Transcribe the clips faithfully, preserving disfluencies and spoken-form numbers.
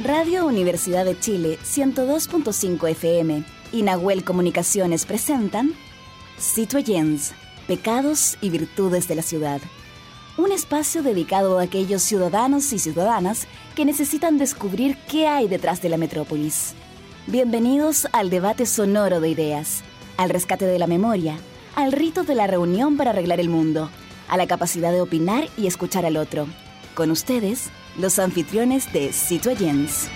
Radio Universidad de Chile ciento dos punto cinco F M y Nahuel Comunicaciones presentan Citoyens, Pecados y Virtudes de la Ciudad. Un espacio dedicado a aquellos ciudadanos y ciudadanas que necesitan descubrir qué hay detrás de la metrópolis. Bienvenidos al debate sonoro de ideas, al rescate de la memoria, al rito de la reunión para arreglar el mundo, a la capacidad de opinar y escuchar al otro. Con ustedes, los anfitriones de Citoyens.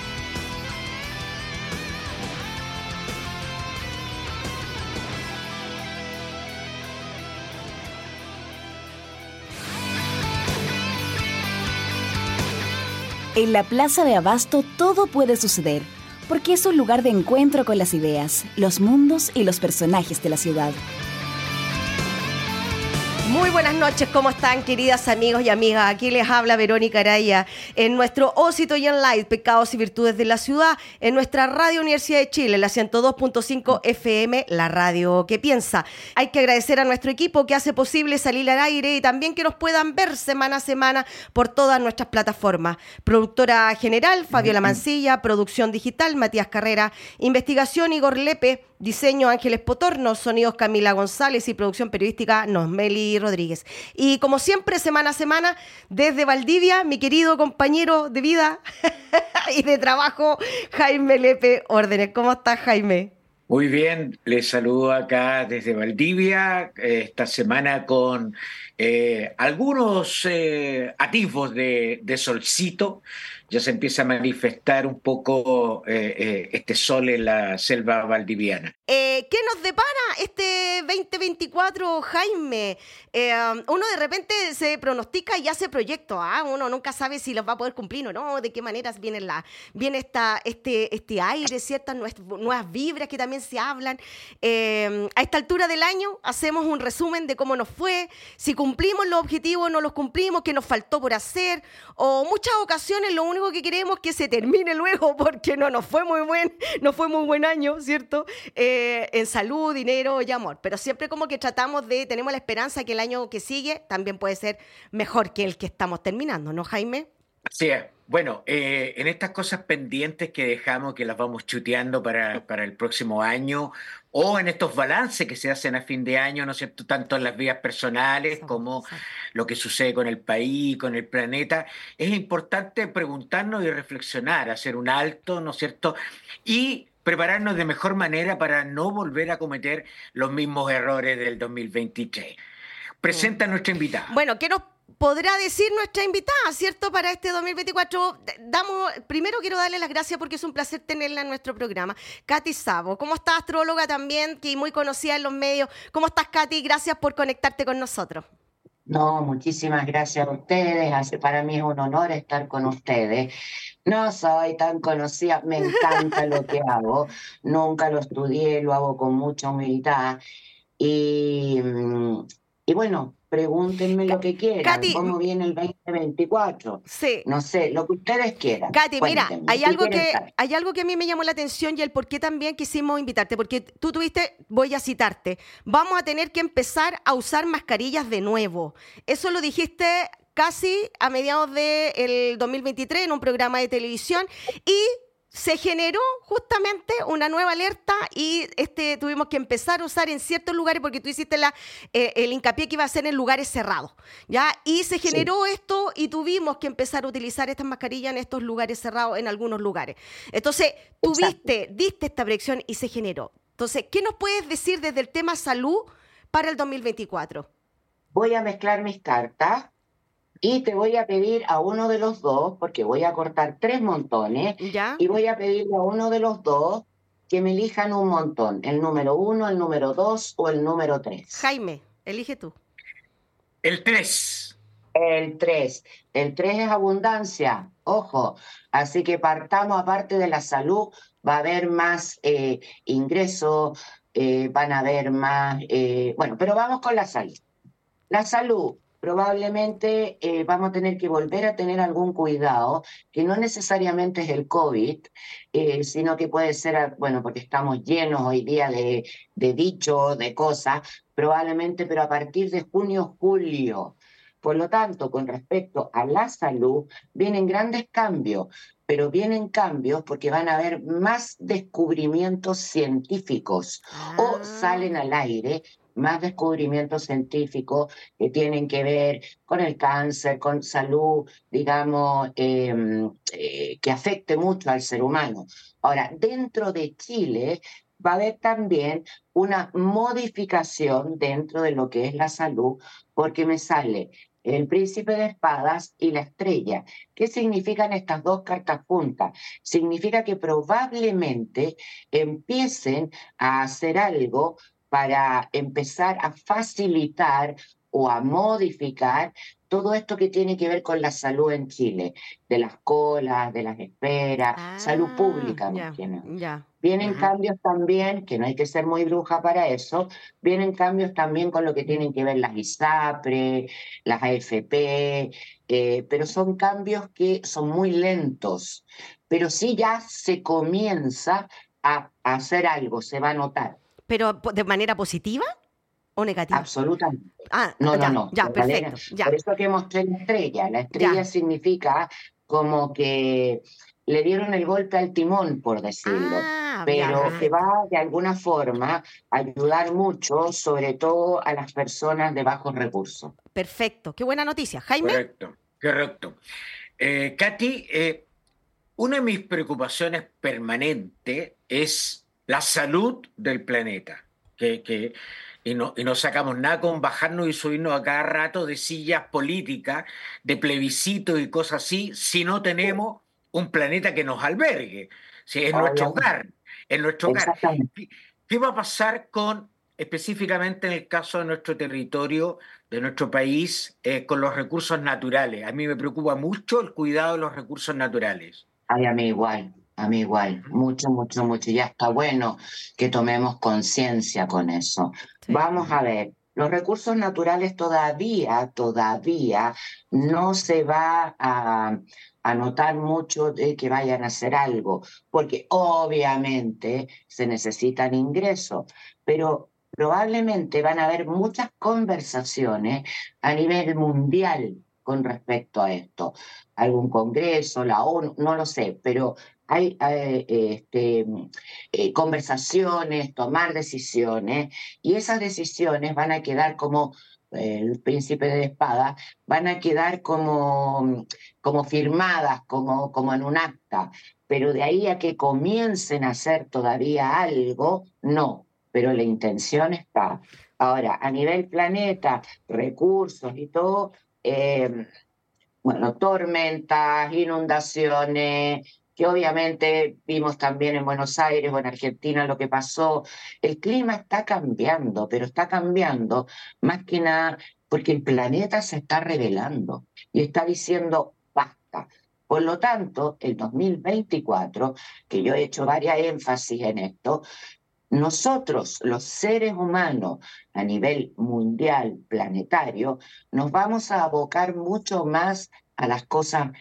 En la Plaza de Abasto todo puede suceder, porque es un lugar de encuentro con las ideas, los mundos y los personajes de la ciudad. Muy buenas noches, ¿cómo están, queridas amigos y amigas? Aquí les habla Verónica Araya en nuestro O Citoyen Live, Pecados y Virtudes de la Ciudad, en nuestra Radio Universidad de Chile, la ciento dos punto cinco F M, la radio que piensa. Hay que agradecer a nuestro equipo que hace posible salir al aire y también que nos puedan ver semana a semana por todas nuestras plataformas. Productora general, Fabiola Mancilla, producción digital, Matías Carrera, investigación, Igor Lepe, diseño, Ángeles Potorno, sonidos, Camila González y producción periodística, Nosmeli Rodríguez. Y como siempre, semana a semana, desde Valdivia, mi querido compañero de vida y de trabajo, Jaime Lepe Órdenes. ¿Cómo estás, Jaime? Muy bien, les saludo acá desde Valdivia, eh, esta semana con eh, algunos eh, atisbos de, de solcito. Ya se empieza a manifestar un poco eh, eh, este sol en la selva valdiviana. Eh, ¿Qué nos depara este veinte veinticuatro, Jaime? Eh, uno de repente se pronostica y hace proyectos, ¿ah? Uno nunca sabe si los va a poder cumplir o no, de qué maneras viene, la, viene esta, este, este aire, ciertas nuevas vibras que también se hablan. Eh, a esta altura del año hacemos un resumen de cómo nos fue, si cumplimos los objetivos o no los cumplimos, qué nos faltó por hacer, o muchas ocasiones lo único que queremos es que se termine luego porque no nos fue muy buen, no fue muy buen año, ¿cierto? Eh, en salud, dinero y amor, pero siempre como que tratamos de, tenemos la esperanza que el año que sigue también puede ser mejor que el que estamos terminando, ¿no, Jaime? Así es. Bueno, eh, en estas cosas pendientes que dejamos, que las vamos chuteando para, para el próximo año, o en estos balances que se hacen a fin de año, ¿no es cierto?, tanto en las vías personales sí, como sí. lo que sucede con el país, con el planeta, es importante preguntarnos y reflexionar, hacer un alto, ¿no es cierto?, y prepararnos de mejor manera para no volver a cometer los mismos errores del dos mil veintitrés. Presenta a nuestra invitada. Bueno, ¿qué nos podrá decir nuestra invitada, cierto, para este dos mil veinticuatro? Damos, primero quiero darle las gracias porque es un placer tenerla en nuestro programa. Katy Szabo, ¿cómo estás? Astróloga también, que muy conocida en los medios. ¿Cómo estás, Katy? Gracias por conectarte con nosotros. No, muchísimas gracias a ustedes. Hace, para mí es un honor estar con ustedes. No soy tan conocida, me encanta lo que hago. Nunca lo estudié, lo hago con mucha humildad. Y, y bueno, pregúntenme lo que quieran. Katy, ¿cómo viene el veinte veinticuatro? Sí. No sé, lo que ustedes quieran. Katy, mira, hay algo, que, saber. hay algo que a mí me llamó la atención y el por qué también quisimos invitarte, porque tú tuviste, voy a citarte, vamos a tener que empezar a usar mascarillas de nuevo. Eso lo dijiste casi a mediados del dos mil veintitrés en un programa de televisión y se generó justamente una nueva alerta y este tuvimos que empezar a usar en ciertos lugares porque tú hiciste la, eh, el hincapié que iba a ser en lugares cerrados, ¿ya? Y se generó sí. esto y tuvimos que empezar a utilizar estas mascarillas en estos lugares cerrados, en algunos lugares. Entonces, tuviste, diste esta proyección y se generó. Entonces, ¿qué nos puedes decir desde el tema salud para el dos mil veinticuatro? Voy a mezclar mis cartas. Y te voy a pedir a uno de los dos, porque voy a cortar tres montones, ¿ya? Y voy a pedirle a uno de los dos que me elijan un montón, el número uno, el número dos o el número tres. Jaime, elige tú. El tres. El tres. El tres es abundancia, ojo. Así que partamos, aparte de la salud, va a haber más eh, ingresos, eh, van a haber más... Eh, bueno, pero vamos con la salud. La salud. Probablemente eh, vamos a tener que volver a tener algún cuidado, que no necesariamente es el COVID, eh, sino que puede ser, bueno, porque estamos llenos hoy día de, de dichos, de cosas, probablemente, pero a partir de junio, julio. Por lo tanto, con respecto a la salud, vienen grandes cambios, pero vienen cambios porque van a haber más descubrimientos científicos o Ah, salen al aire más descubrimientos científicos que tienen que ver con el cáncer, con salud, digamos, eh, eh, que afecte mucho al ser humano. Ahora, dentro de Chile va a haber también una modificación dentro de lo que es la salud, porque me sale el príncipe de espadas y la estrella. ¿Qué significan estas dos cartas juntas? Significa que probablemente empiecen a hacer algo para empezar a facilitar o a modificar todo esto que tiene que ver con la salud en Chile, de las colas, de las esperas, salud ah, pública, más ya, que nada. ya. Vienen Ujú. cambios también, que no hay que ser muy bruja para eso, vienen cambios también con lo que tienen que ver las ISAPRE, las A F P, eh, pero son cambios que son muy lentos, pero sí ya se comienza a, a hacer algo, se va a notar. ¿Pero po- de manera positiva o negativa? Absolutamente. Ah, No, no, ya, no. ya, De manera- perfecto, por ya, eso que mostré la estrella. La estrella ya. significa como que le dieron el golpe al timón, por decirlo, Ah, ya, pero que perfecto. va de alguna forma a ayudar mucho, sobre todo a las personas de bajos recursos. Perfecto. Qué buena noticia. Jaime. Correcto, correcto. Eh, Katy, eh, una de mis preocupaciones permanentes es la salud del planeta, que, que- y, no, y no sacamos nada con bajarnos y subirnos a cada rato de sillas políticas, de plebiscitos y cosas así, si no tenemos un planeta que nos albergue, si es nuestro Obviamente. hogar, es nuestro hogar. Exactamente. ¿Qué, qué va a pasar con, específicamente en el caso de nuestro territorio, de nuestro país, eh, con los recursos naturales? A mí me preocupa mucho el cuidado de los recursos naturales. Ay, a mí igual, a mí igual, Ujú, mucho, mucho, mucho. Ya está bueno que tomemos conciencia con eso. Sí. Vamos ujú. a ver, los recursos naturales todavía, todavía no se va a, a notar mucho de que vayan a hacer algo, porque obviamente se necesitan ingresos, pero probablemente van a haber muchas conversaciones a nivel mundial con respecto a esto algún congreso, la ONU, no lo sé, pero hay eh, este, eh, conversaciones, tomar decisiones, y esas decisiones van a quedar como eh, el príncipe de espada, van a quedar como, como firmadas, como, como en un acta, pero de ahí a que comiencen a hacer todavía algo, no, pero la intención está. Ahora, a nivel planeta, recursos y todo, eh, bueno, tormentas, inundaciones, que obviamente vimos también en Buenos Aires o en Argentina lo que pasó. El clima está cambiando, pero está cambiando más que nada porque el planeta se está revelando y está diciendo basta. Por lo tanto, el dos mil veinticuatro, que yo he hecho varias énfasis en esto, nosotros, los seres humanos, a nivel mundial, planetario, nos vamos a abocar mucho más a las cosas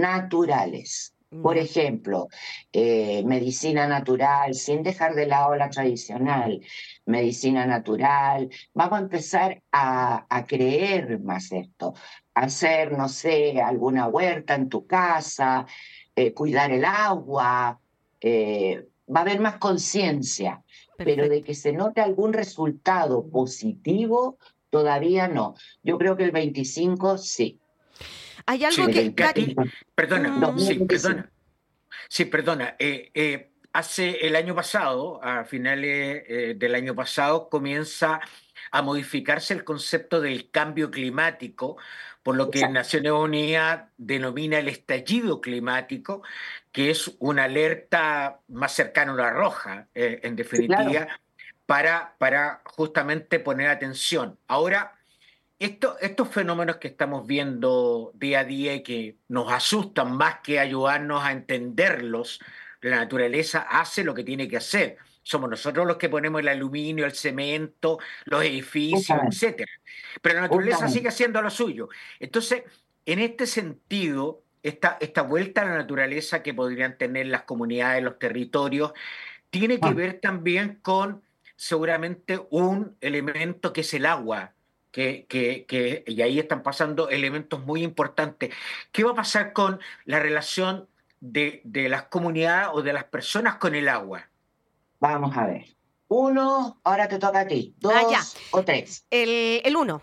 naturales. Por Ya. ejemplo, eh, medicina natural, sin dejar de lado la tradicional, medicina natural. Vamos a empezar a, a creer más esto, hacer, no sé, alguna huerta en tu casa, eh, cuidar el agua. eh, va a haber más conciencia pero de Perfecto. que se note algún resultado positivo, todavía no. Yo creo que el veinticinco sí, Hay algo Sí, el que, Cari, Katy, veinticinco, perdona, mm, sí, dos mil veinticinco. perdona. Sí, perdona. Eh, eh, hace el año pasado, a finales eh, del año pasado, comienza a modificarse el concepto del cambio climático, por lo que Exacto. Naciones Unidas denomina el estallido climático, que es una alerta más cercana a una roja, eh, en Sí, claro. definitiva, para, para justamente poner atención. Ahora, esto- estos fenómenos que estamos viendo día a día y que nos asustan más que ayudarnos a entenderlos, la naturaleza hace lo que tiene que hacer. Somos nosotros los que ponemos el aluminio, el cemento, los edificios, Justamente, etcétera. Pero la naturaleza justamente. sigue haciendo lo suyo. Entonces, en este sentido, esta, esta vuelta a la naturaleza que podrían tener las comunidades, los territorios, tiene que Ah, ver también con seguramente un elemento que es el agua, que, que, que, y ahí están pasando elementos muy importantes. ¿Qué va a pasar con la relación de, de las comunidades o de las personas con el agua? Vamos a ver. Uno, ahora te toca a ti. Dos Ah, ya. o tres. El, el uno.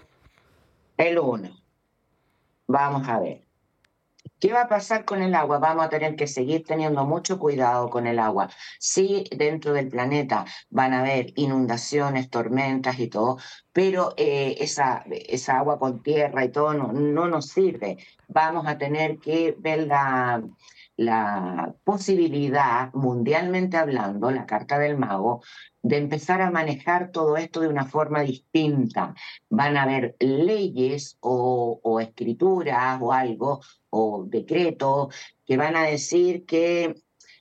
El uno. Vamos a ver. ¿Qué va a pasar con el agua? Vamos a tener que seguir teniendo mucho cuidado con el agua. Sí, dentro del planeta van a haber inundaciones, tormentas y todo, pero eh, esa, esa agua con tierra y todo no, no nos sirve. Vamos a tener que ver la, la posibilidad, mundialmente hablando, la carta del mago, de empezar a manejar todo esto de una forma distinta. Van a haber leyes o, o escrituras o algo o decretos que van a decir que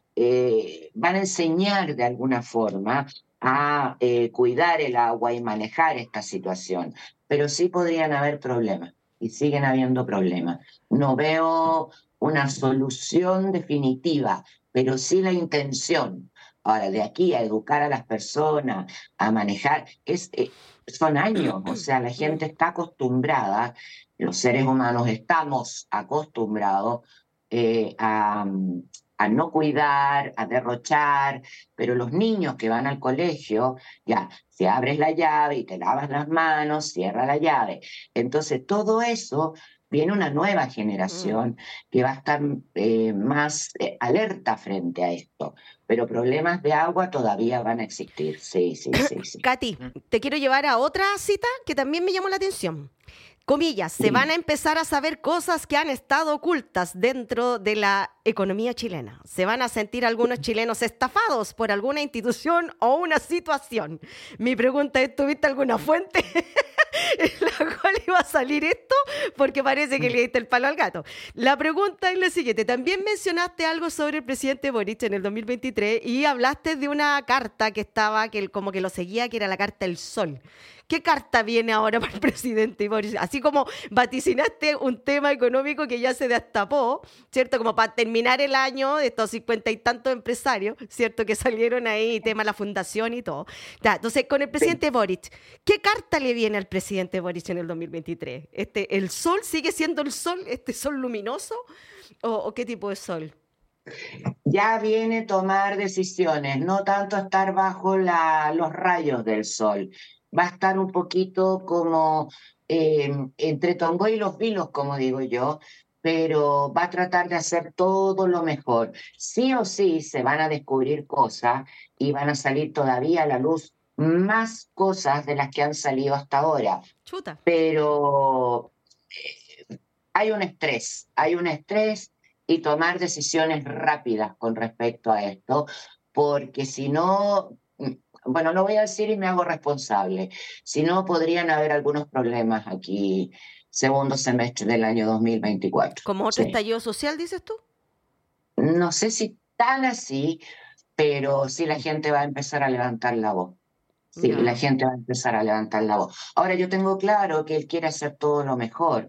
eh, van a enseñar de alguna forma a eh, cuidar el agua y manejar esta situación, pero sí podrían haber problemas y siguen habiendo problemas. No veo una solución definitiva, pero sí la intención. Ahora, de aquí a educar a las personas, a manejar, es, eh, son años, o sea, la gente está acostumbrada, los seres humanos estamos acostumbrados eh, a, a no cuidar, a derrochar, pero los niños que van al colegio, ya, si abres la llave y te lavas las manos, cierra la llave. Entonces, todo eso viene una nueva generación que va a estar eh, más eh, alerta frente a esto, pero problemas de agua todavía van a existir, sí, sí, sí, sí. Katy, te quiero llevar a otra cita que también me llamó la atención. Comillas, se Sí. van a empezar a saber cosas que han estado ocultas dentro de la economía chilena. Se van a sentir algunos chilenos estafados por alguna institución o una situación. Mi pregunta es, ¿tuviste alguna fuente en la cual iba a salir esto? Porque parece que le diste el palo al gato. La pregunta es la siguiente. También mencionaste algo sobre el presidente Boric en el dos mil veintitrés y hablaste de una carta que estaba, que él como que lo seguía, que era la carta del Sol. ¿Qué carta viene ahora para el presidente Boric? Así como vaticinaste un tema económico que ya se destapó, ¿cierto? Como para terminar el año de estos cincuenta y tantos empresarios, ¿cierto? Que salieron ahí, tema de la fundación y todo. Ya, entonces, con el presidente sí. Boric, ¿qué carta le viene al presidente Boric en el dos mil veintitrés? Este, ¿el sol sigue siendo el sol, este sol luminoso? ¿O, o qué tipo de sol? Ya viene tomar decisiones, no tanto estar bajo la, los rayos del sol. Va a estar un poquito como eh, entre Tongoy y los vilos, como digo yo, pero va a tratar de hacer todo lo mejor. Sí o sí se van a descubrir cosas y van a salir todavía a la luz más cosas de las que han salido hasta ahora. Chuta. Pero eh, hay un estrés, hay un estrés y tomar decisiones rápidas con respecto a esto, porque si no... Bueno, no voy a decir y me hago responsable, si no podrían haber algunos problemas aquí segundo semestre del año dos mil veinticuatro. ¿Como otro sí. estallido social, dices tú? No sé si tan así, pero sí la gente va a empezar a levantar la voz. Sí, no. La gente va a empezar a levantar la voz. Ahora yo tengo claro que él quiere hacer todo lo mejor,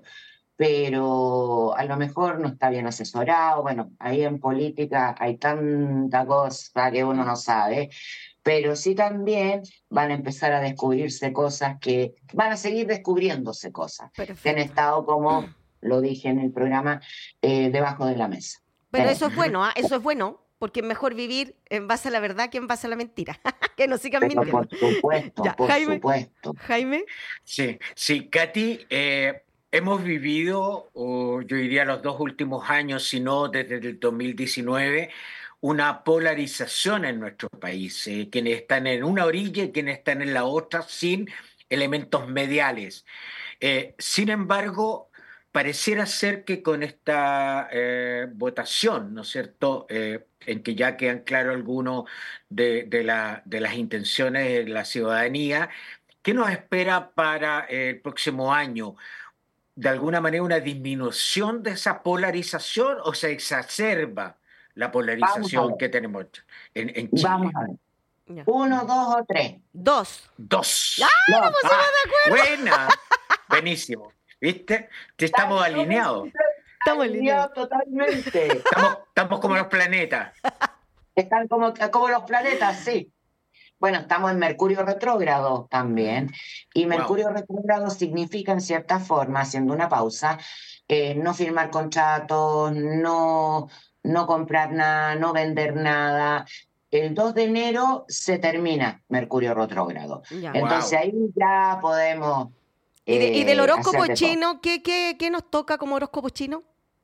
pero a lo mejor no está bien asesorado. Bueno, ahí en política hay tanta cosa que uno no sabe, pero sí también van a empezar a descubrirse cosas que van a seguir descubriéndose cosas Perfecto. Que han estado, como lo dije en el programa, eh, debajo de la mesa. Pero eh. eso es bueno, ¿eh? Eso es bueno, porque es mejor vivir en base a la verdad que en base a la mentira. Que no sigan Pero mintiendo. por supuesto, ya, por Jaime, supuesto. Jaime. Sí, sí, Katy, eh, hemos vivido, o yo diría los dos últimos años, si no desde el dos mil diecinueve, una polarización en nuestro país, eh, quienes están en una orilla y quienes están en la otra sin elementos mediales. Eh, sin embargo, pareciera ser que con esta eh, votación, ¿no es cierto?, eh, en que ya quedan claros algunos de, de, la, de las intenciones de la ciudadanía, ¿qué nos espera para el próximo año? ¿De alguna manera una disminución de esa polarización o se exacerba la polarización que tenemos en, en Chile? Vamos a ver. Ya. ¿Uno, dos o tres? Dos. Dos. ¡Ah, no ah, pusimos de acuerdo! Buena. Buenísimo. ¿Viste? Estamos alineados. Estamos alineados totalmente. Estamos, estamos como los planetas. Están como, como los planetas, sí. Bueno, estamos en Mercurio retrógrado también, y Mercurio wow. retrógrado significa, en cierta forma, haciendo una pausa, eh, no firmar contratos, no, no comprar nada, no vender nada. El dos de enero se termina Mercurio retrógrado. Ya. Entonces Wow. ahí ya podemos ¿Y, de- y del eh, horóscopo hacer de todo. chino, ¿qué, qué, qué nos toca como horóscopo chino?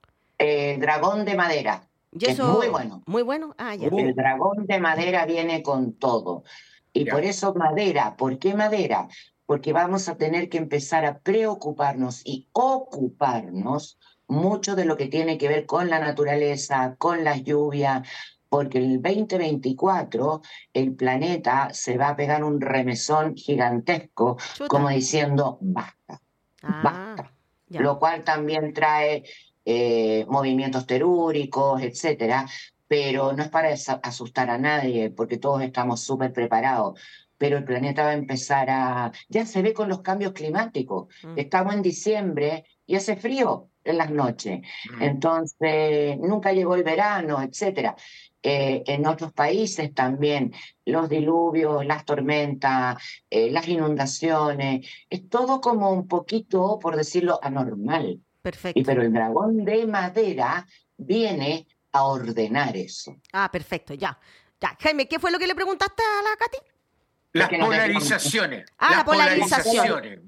El dragón de madera, Y que es muy eso, bueno. muy bueno. Ah, ya. El Uh, dragón de madera viene con todo. Y por ya. eso madera. ¿Por qué madera? Porque vamos a tener que empezar a preocuparnos y ocuparnos mucho de lo que tiene que ver con la naturaleza, con las lluvias, porque el veinte veinticuatro el planeta se va a pegar un remesón gigantesco, como Chuta. diciendo, basta, Ah, basta. ya. Lo cual también trae eh, movimientos telúricos, etcétera, pero no es para asa- asustar a nadie, porque todos estamos súper preparados. Pero el planeta va a empezar a... Ya se ve con los cambios climáticos. Mm, Estamos en diciembre y hace frío en las noches. Mm. Entonces, nunca llegó el verano, etcétera. Eh, en otros países también, los diluvios, las tormentas, eh, las inundaciones, es todo como un poquito, por decirlo, anormal. Y perfecto. pero el dragón de madera viene a ordenar eso. Ah, perfecto, ya. Ya. Jaime, ¿qué fue lo que le preguntaste a la Katy? Es Las que no teníamos- polarizaciones. Ah, la Las polarización. polarizaciones.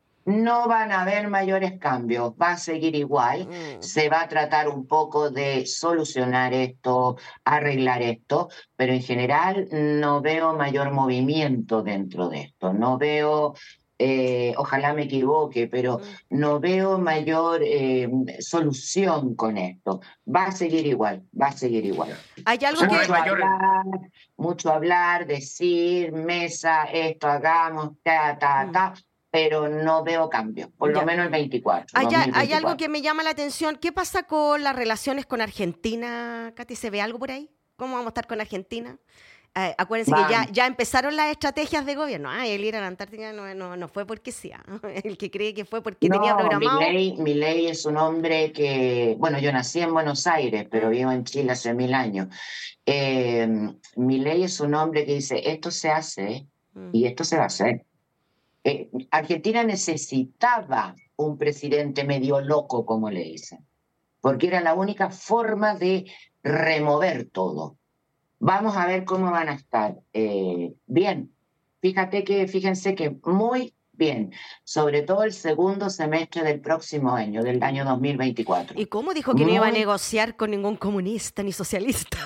No van a haber mayores cambios, va a seguir igual, Mm, se va a tratar un poco de solucionar esto, arreglar esto, pero en general no veo mayor movimiento dentro de esto, no veo, eh, ojalá me equivoque, pero mm. no veo mayor eh, solución con esto. Va a seguir igual, va a seguir igual. Ya. Hay O algo sea, no hay que... Mucho mayor. hablar, mucho hablar, decir, mesa, esto hagamos, ta, ta, Mm, ta, pero no veo cambios, por lo ya. menos el veinticuatro, Hay, a- hay algo dos mil veinticuatro. que me llama la atención. ¿Qué pasa con las relaciones con Argentina, Katy? ¿Se ve algo por ahí? ¿Cómo vamos a estar con Argentina? Eh, acuérdense que ya, Van, ya empezaron las estrategias de gobierno. Ay, el ir a la Antártica no, no, no fue porque sí. ah. El que cree que fue porque tenía no, programado. Milei, Milei es un hombre que, bueno, yo nací en Buenos Aires, pero Mm, vivo en Chile hace mil años. Eh, Milei es un hombre que dice, esto se hace mm, y esto se va a hacer. Eh, Argentina necesitaba un presidente medio loco, como le dicen, porque era la única forma de remover todo. Vamos a ver cómo van a estar. Eh, bien, fíjate que, fíjense que muy bien, sobre todo el segundo semestre del próximo año, del año dos mil veinticuatro. ¿Y cómo dijo que no iba a Muy, negociar con ningún comunista ni socialista?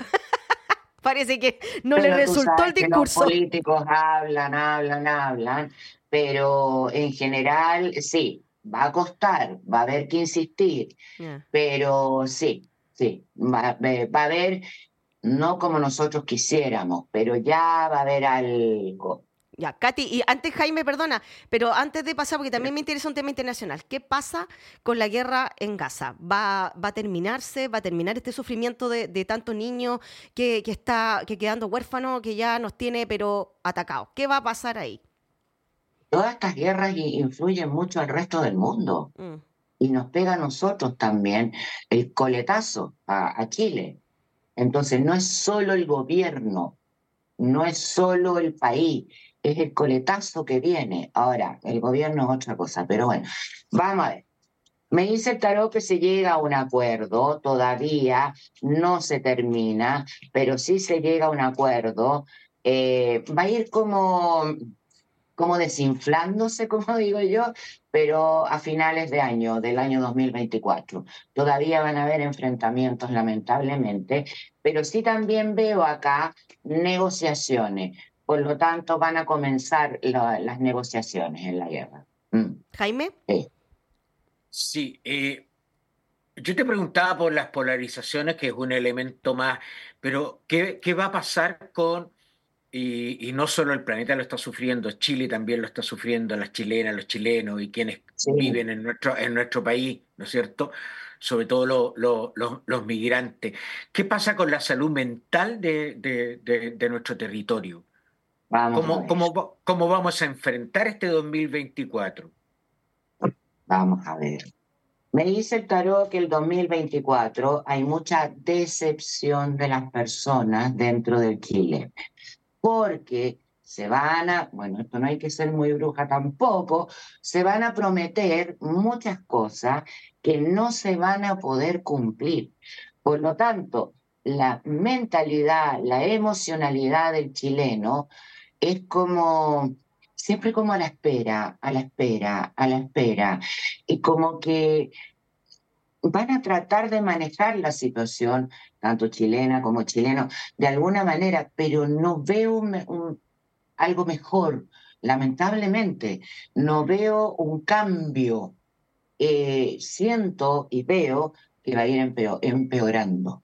Parece que no le pero tú resultó el sabes que los discurso. políticos hablan, hablan, hablan, pero en general sí, va a costar, va a haber que insistir, Ya. pero sí, sí, va, va a haber, no como nosotros quisiéramos, pero ya va a haber algo. Ya, Katy, y antes Jaime, perdona, pero antes de pasar, porque también me interesa un tema internacional, ¿qué pasa con la guerra en Gaza? ¿Va, va a terminarse? ¿Va a terminar este sufrimiento de, de tantos niños que, que está que quedando huérfanos, que ya nos tiene pero atacados? ¿Qué va a pasar ahí? Todas estas guerras i- influyen mucho al resto del mundo Mm, y nos pega a nosotros también el coletazo a, a Chile. Entonces no es solo el gobierno, no es solo el país, es el coletazo que viene. Ahora, el gobierno es otra cosa, pero bueno, vamos a ver. Me dice el tarot que se llega a un acuerdo, todavía no se termina, pero sí se llega a un acuerdo. Eh, va a ir como como desinflándose, como digo yo, pero a finales de año, del año dos mil veinticuatro. Todavía van a haber enfrentamientos, lamentablemente, pero sí también veo acá negociaciones. Por lo tanto, van a comenzar la- las negociaciones en la guerra. Mm, Jaime, sí. Sí, eh, yo te preguntaba por las polarizaciones, que es un elemento más, pero ¿qué, qué va a pasar con, y, y no solo el planeta lo está sufriendo, Chile también lo está sufriendo, las chilenas, los chilenos y quienes Sí. viven en nuestro, en nuestro país, ¿no es cierto? Sobre todo lo- lo- los los migrantes. ¿Qué pasa con la salud mental de, de- de- de nuestro territorio? Vamos a ¿Cómo, ver, cómo, va- cómo vamos a enfrentar este dos mil veinticuatro? vamos a ver. Me dice el tarot que el dos mil veinticuatro hay mucha decepción de las personas dentro del Chile, porque se van a, bueno, esto no hay que ser muy bruja tampoco, se van a prometer muchas cosas que no se van a poder cumplir. Por lo tanto, la mentalidad, la emocionalidad del chileno es como, siempre como a la espera, a la espera, a la espera, y como que van a tratar de manejar la situación, tanto chilena como chileno, de alguna manera, pero no veo un, un, algo mejor, lamentablemente, no veo un cambio. Eh, siento y veo que va a ir empeo- empeorando.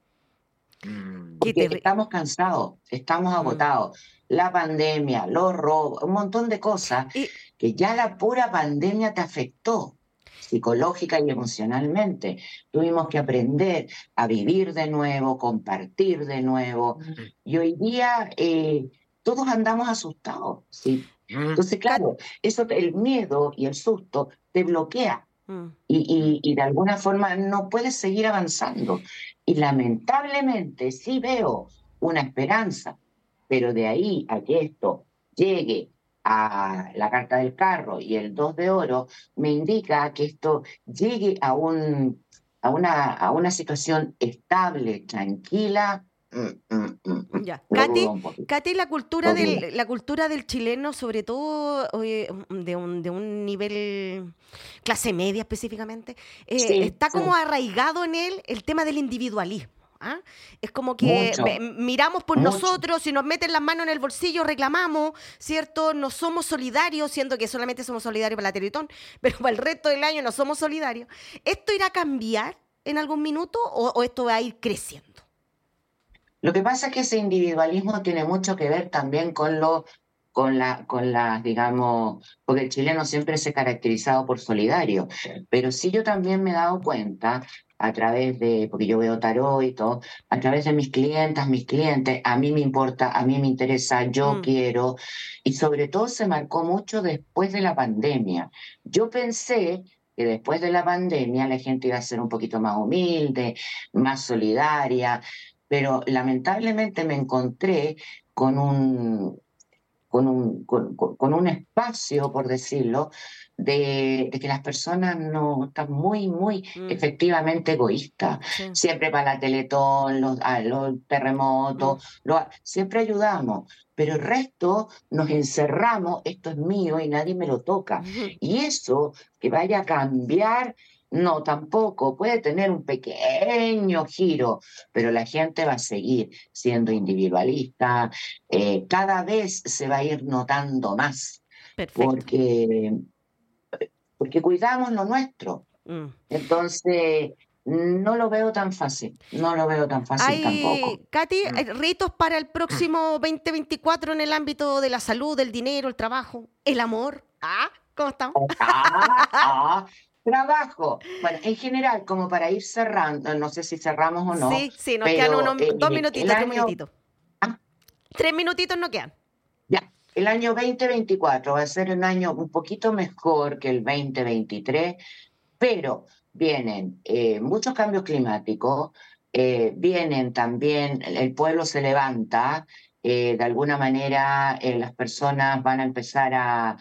Mm, Qué Porque terri- estamos cansados, estamos Mm. agotados. La pandemia, los robos, un montón de cosas Y que ya la pura pandemia te afectó psicológica y emocionalmente. Tuvimos que aprender a vivir de nuevo, compartir de nuevo. mm, Y hoy día eh, todos andamos asustados, ¿sí? mm, Entonces, Kat- claro, eso, te- el miedo y el susto te bloquea mm. mm. y, y, y de alguna forma no puedes seguir avanzando. Y lamentablemente sí veo una esperanza, pero de ahí a que esto llegue a la carta del carro y el dos de oro, me indica que esto llegue a, un, a, una, a una situación estable, tranquila. Mm, mm, mm, mm. Ya. Lo dudo Katy, un poquito, Katy, la cultura lo dudo. del, la cultura del chileno, sobre todo oye, de un, de un nivel clase media específicamente, eh, Sí, está sí, como arraigado en él el tema del individualismo. ¿Ah? Es como que ve- mucho, miramos por mucho. nosotros, si nos meten las manos en el bolsillo, reclamamos, ¿cierto? No somos solidarios, siendo que solamente somos solidarios para la Teletón, pero para el resto del año no somos solidarios. ¿Esto irá a cambiar en algún minuto o, o esto va a ir creciendo? Lo que pasa es que ese individualismo tiene mucho que ver también con lo, con la, con las, digamos, porque el chileno siempre se ha caracterizado por solidario, pero sí yo también me he dado cuenta a través de, porque yo veo tarot y todo, a través de mis clientas, mis clientes, a mí me importa, a mí me interesa, yo Mm, quiero, y sobre todo se marcó mucho después de la pandemia. Yo pensé que después de la pandemia la gente iba a ser un poquito más humilde, más solidaria, pero lamentablemente me encontré con un, con un, con, con- con un espacio, por decirlo, de, de que las personas no están muy, muy mm, efectivamente egoístas. sí. Siempre para la Teletón, los, a los Mm, terremotos, lo- siempre ayudamos, pero el resto nos encerramos, esto es mío y nadie me lo toca. ujú. Y eso que vaya a cambiar. No, tampoco. Puede tener un pequeño giro, pero la gente va a seguir siendo individualista, eh, cada vez se va a ir notando más, Perfecto. porque, porque cuidamos lo nuestro. Mm. Entonces, no lo veo tan fácil, no lo veo tan fácil tampoco. Hay, Katy, hay Mm. ritos para el próximo veinte veinticuatro en el ámbito de la salud, el dinero, el trabajo, el amor. Ah, ¿cómo estamos? Ah, ah, trabajo. Bueno, en general, como para ir cerrando, no sé si cerramos o no, Sí, sí, nos quedan pero unos dos eh, el minutitos, tres año, minutitos. ah, Tres minutitos nos quedan. ya, el año veinte veinticuatro va a ser un año un poquito mejor que el veinte veintitrés, pero vienen eh, muchos cambios climáticos, eh, vienen también, el pueblo se levanta, eh, de alguna manera eh, las personas van a empezar a,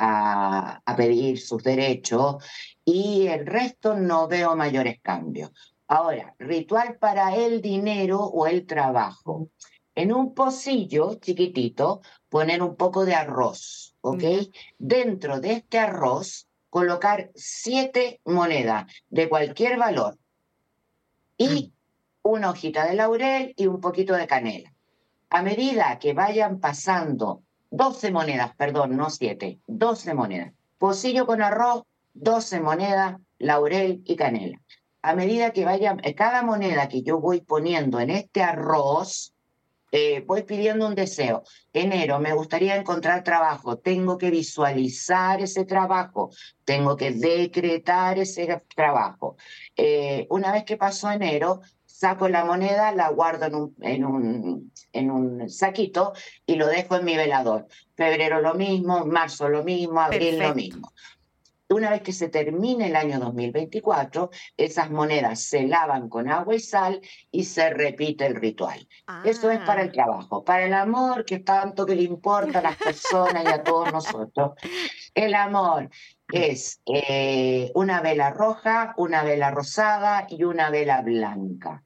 a, a pedir sus derechos y el resto no veo mayores cambios. Ahora, ritual para el dinero o el trabajo. En un pocillo chiquitito, poner un poco de arroz, ¿ok? Ya. Dentro de este arroz colocar siete monedas de cualquier valor y una hojita de laurel y un poquito de canela. A medida que vayan pasando doce monedas, perdón, no siete, doce monedas, pocillo con arroz, doce monedas, laurel y canela. A medida que vayan, eh, cada moneda que yo voy poniendo en este arroz, eh, voy pidiendo un deseo. Enero, me gustaría encontrar trabajo. Tengo que visualizar ese trabajo. Tengo que decretar ese trabajo. Eh, una vez que pasó enero, saco la moneda, la guardo en un, en un, en un saquito y lo dejo en mi velador. Febrero lo mismo, marzo lo mismo, abril lo Perfecto. mismo. Una vez que se termine el año dos mil veinticuatro, esas monedas se lavan con agua y sal y se repite el ritual. Eso es para el Ah. trabajo. Para el amor, que tanto que le importa a las personas y a todos nosotros, el amor es eh, una vela roja, una vela rosada y una vela blanca.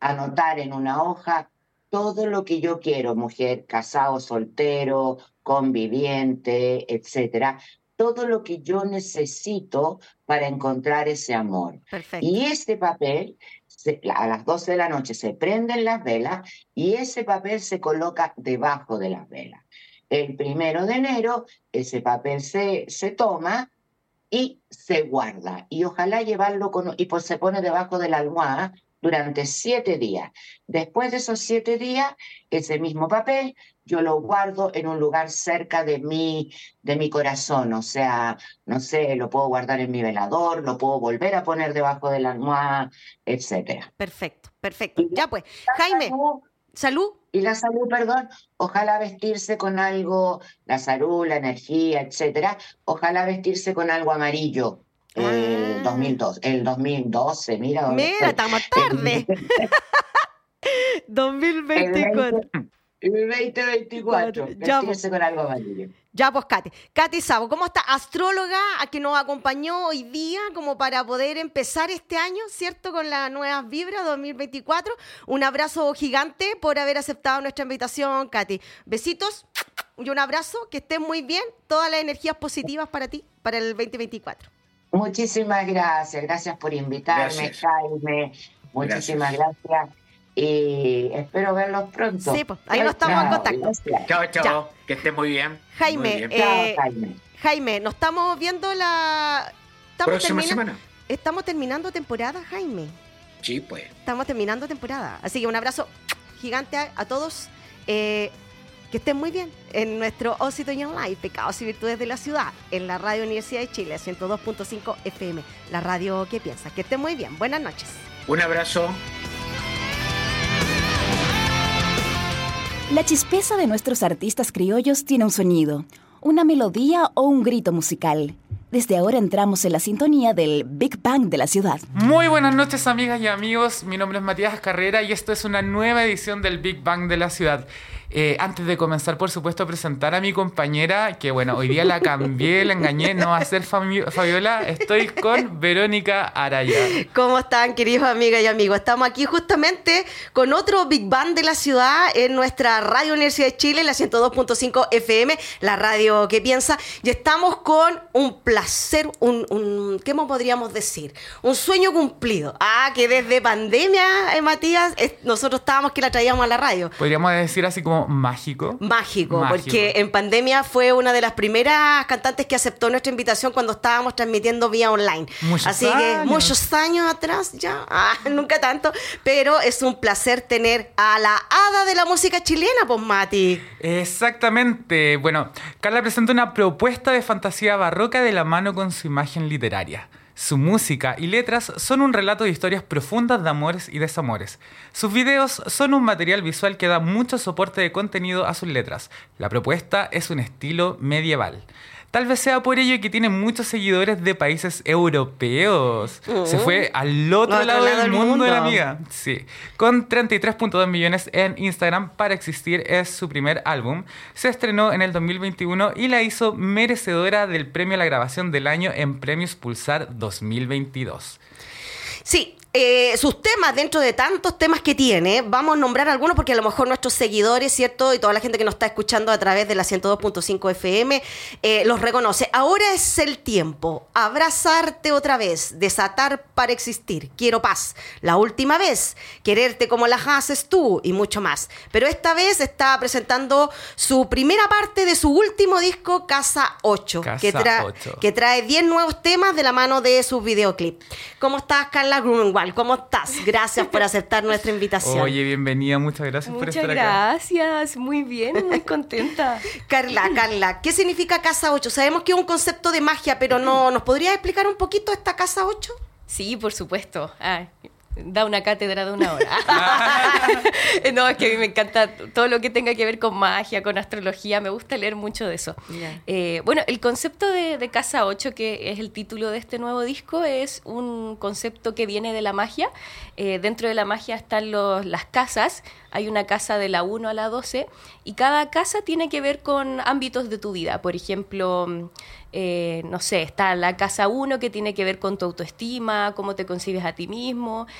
anotar en una hoja todo lo que yo quiero, mujer, casado, soltero, conviviente, etcétera, todo lo que yo necesito para encontrar ese amor. Perfecto. Y este papel, se, a las doce de la noche se prenden las velas y ese papel se coloca debajo de las velas. El primero de enero ese papel se, se toma y se guarda. Y ojalá llevarlo con, y pues se pone debajo de la almohada durante siete días. Después de esos siete días, ese mismo papel yo lo guardo en un lugar cerca de mi, de mi corazón. O sea, no sé, lo puedo guardar en mi velador, lo puedo volver a poner debajo de la almohada, etcétera. Perfecto, perfecto. Ya pues, Jaime, salud. Y la salud, perdón, ojalá vestirse con algo, la salud, la energía, etcétera, ojalá vestirse con algo amarillo. El Ah. dos mil dos, el dos mil doce, mira dónde Mira, estoy. estamos tarde. dos mil veinticuatro. El veinte veinticuatro, Ya, vestirse con algo amarillo. Ya, pues, Katy. Katy Sabo, ¿cómo está? Astróloga a que nos acompañó hoy día como para poder empezar este año, ¿cierto? Con las nuevas vibras dos mil veinticuatro. Un abrazo gigante por haber aceptado nuestra invitación, Katy. Besitos y un abrazo, que estés muy bien. Todas las energías positivas para ti, para el veinte veinticuatro. Muchísimas gracias, gracias por invitarme, Gracias. Jaime. Muchísimas gracias. gracias. Y espero verlos pronto. Sí, pues, ahí nos estamos en contacto. Gracias. Chao, chao. Que estés muy bien. Jaime, Muy bien. eh, Chao, Jaime. Jaime, nos estamos viendo la... Estamos Próxima termina- semana. Estamos terminando temporada, Jaime. Sí, pues. Estamos terminando temporada. Así que un abrazo gigante a, a todos. Eh, que estén muy bien en nuestro Ósito y Online, Pecados y Virtudes de la Ciudad, en la Radio Universidad de Chile, ciento dos punto cinco F M, la radio que piensa. Que estén muy bien. Buenas noches. Un abrazo. La chispeza de nuestros artistas criollos tiene un sonido, una melodía o un grito musical. Desde ahora entramos en la sintonía del Big Bang de la ciudad. Muy buenas noches, amigas y amigos. Mi nombre es Matías Carrera y esto es una nueva edición del Big Bang de la ciudad. Eh, antes de comenzar, por supuesto, a presentar a mi compañera, que bueno, hoy día la cambié, la engañé, no va a ser Fami- Fabiola, estoy con Verónica Araya. ¿Cómo están, queridos amigas y amigos? Estamos aquí justamente con otro Big Bang de la ciudad en nuestra Radio Universidad de Chile, la ciento dos punto cinco F M, la radio que piensa, y estamos con un placer, un, un ¿qué más podríamos decir? Un sueño cumplido. Ah, que desde pandemia, eh, Matías, eh, nosotros estábamos que la traíamos a la radio. Podríamos decir así como mágico. Mágico, Mágico. porque en pandemia fue una de las primeras cantantes que aceptó nuestra invitación cuando estábamos transmitiendo vía online. Muchos Así que años. muchos años atrás ya, ah, nunca tanto, pero es un placer tener a la hada de la música chilena, pues Mati. Exactamente. Bueno, Carla presenta una propuesta de fantasía barroca de la mano con su imagen literaria. Su música y letras son un relato de historias profundas de amores y desamores. Sus videos son un material visual que da mucho soporte de contenido a sus letras. La propuesta es un estilo medieval. Tal vez sea por ello que tiene muchos seguidores de países europeos. Uh, Se fue al otro, otro lado, lado del del mundo, de la mundo. amiga. Sí. Con treinta y tres punto dos millones en Instagram, Para Existir es su primer álbum. Se estrenó en el dos mil veintiuno y la hizo merecedora del premio a la grabación del año en Premios Pulsar dos mil veintidós. Sí, eh, sus temas, dentro de tantos temas que tiene, vamos a nombrar algunos porque a lo mejor nuestros seguidores, ¿cierto? Y toda la gente que nos está escuchando a través de la ciento dos punto cinco F M eh, los reconoce. Ahora es el tiempo. Abrazarte otra vez. Desatar para existir. Quiero paz. La última vez. Quererte como las haces tú. Y mucho más. Pero esta vez está presentando su primera parte de su último disco, Casa ocho. Casa que, tra- ocho. que trae diez nuevos temas de la mano de sus videoclips. ¿Cómo estás, Carla Grunwald? ¿Cómo estás? Gracias por aceptar nuestra invitación. Oye, bienvenida, muchas gracias por Muchas estar acá. gracias, muy bien, muy contenta. Carla, Carla, ¿qué significa Casa ocho? Sabemos que es un concepto de magia, pero no, ¿nos podrías explicar un poquito esta Casa ocho? Sí, por supuesto. Ah, da una cátedra de una hora. No, es que a mí me encanta todo lo que tenga que ver con magia, con astrología. Me gusta leer mucho de eso. Ya. Eh, bueno, el concepto de, de Casa ocho, que es el título de este nuevo disco, es un concepto que viene de la magia. Eh, dentro de la magia están los, las casas. Hay una casa de la uno a la doce y cada casa tiene que ver con ámbitos de tu vida. Por ejemplo, eh, no sé, está la casa uno que tiene que ver con tu autoestima, cómo te concibes a ti mismo.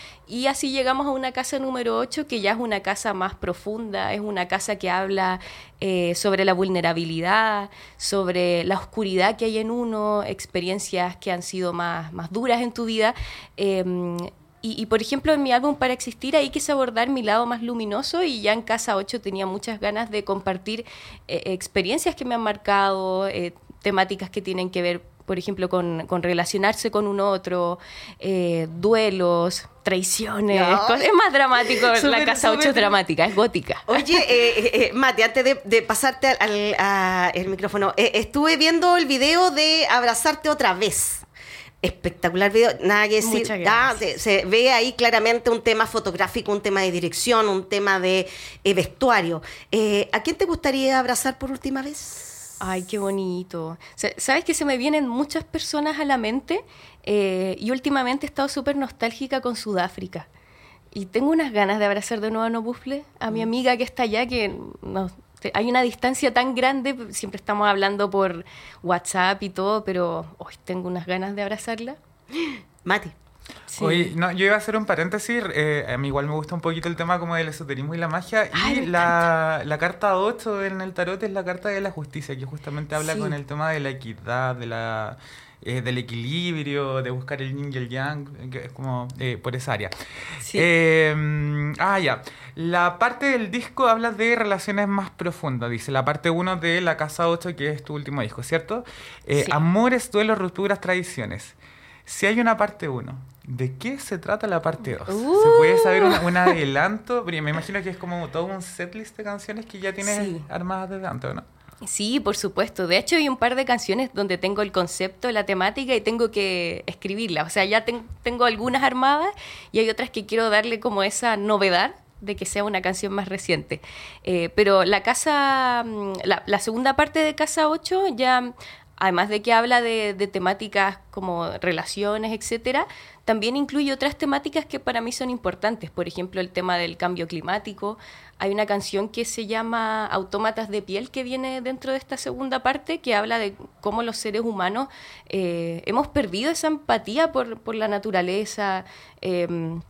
y así llegamos a una casa número ocho, que ya es una casa más profunda, es una casa que habla eh, sobre la vulnerabilidad, sobre la oscuridad que hay en uno, experiencias que han sido más, más duras en tu vida. Eh, Y, y, por ejemplo, en mi álbum Para Existir, ahí quise abordar mi lado más luminoso, y ya en Casa ocho tenía muchas ganas de compartir eh, experiencias que me han marcado, eh, temáticas que tienen que ver, por ejemplo, con, con relacionarse con un otro, eh, duelos, traiciones. No. Cosas, es más dramático, Súper, la Casa súper. ocho es dramática, es gótica. Oye, eh, eh, Mati, antes de, de pasarte al, al a el micrófono, eh, estuve viendo el video de Abrazarte Otra Vez. Espectacular video, nada que decir. Muchas Ah, gracias. se, se ve ahí claramente un tema fotográfico, un tema de dirección, un tema de eh, vestuario. Eh, ¿A quién te gustaría abrazar por última vez? Ay, qué bonito. Sa- Sabes que se me vienen muchas personas a la mente, eh, y últimamente he estado súper nostálgica con Sudáfrica. Y tengo unas ganas de abrazar de nuevo a Nobufle, a mi amiga que está allá, que no, te- hay una distancia tan grande, siempre estamos hablando por WhatsApp y todo, pero hoy tengo unas ganas de abrazarla. Mati. Sí. Oye, no, yo iba a hacer un paréntesis. eh, a mí igual me gusta un poquito el tema como del esoterismo y la magia. Ay, y me la, la carta ocho en el tarot es la carta de la justicia, que justamente habla Sí. con el tema de la equidad, de la, eh, del equilibrio, de buscar el yin y el yang, que es como eh, por esa área. Sí. Eh, mm, ah, ya. La parte del disco habla de relaciones más profundas, dice. La parte uno de la Casa ocho, que es tu último disco, ¿cierto? Eh, Sí. Amores, duelos, rupturas, tradiciones. Si hay una parte uno, ¿de qué se trata la parte dos? Uh. ¿Se puede saber un, un adelanto? Porque me imagino que es como todo un setlist de canciones que ya tienes Sí. armadas desde antes, ¿o no? Sí, por supuesto. De hecho, hay un par de canciones donde tengo el concepto, la temática, y tengo que escribirla. O sea, ya ten- tengo algunas armadas, y hay otras que quiero darle como esa novedad de que sea una canción más reciente. Eh, pero la casa, mm, la, la segunda parte de Casa ocho ya, además de que habla de, de temáticas como relaciones, etcétera, también incluye otras temáticas que para mí son importantes. Por ejemplo, el tema del cambio climático. Hay una canción que se llama Autómatas de piel, que viene dentro de esta segunda parte, que habla de cómo los seres humanos eh, hemos perdido esa empatía por, por la naturaleza, eh,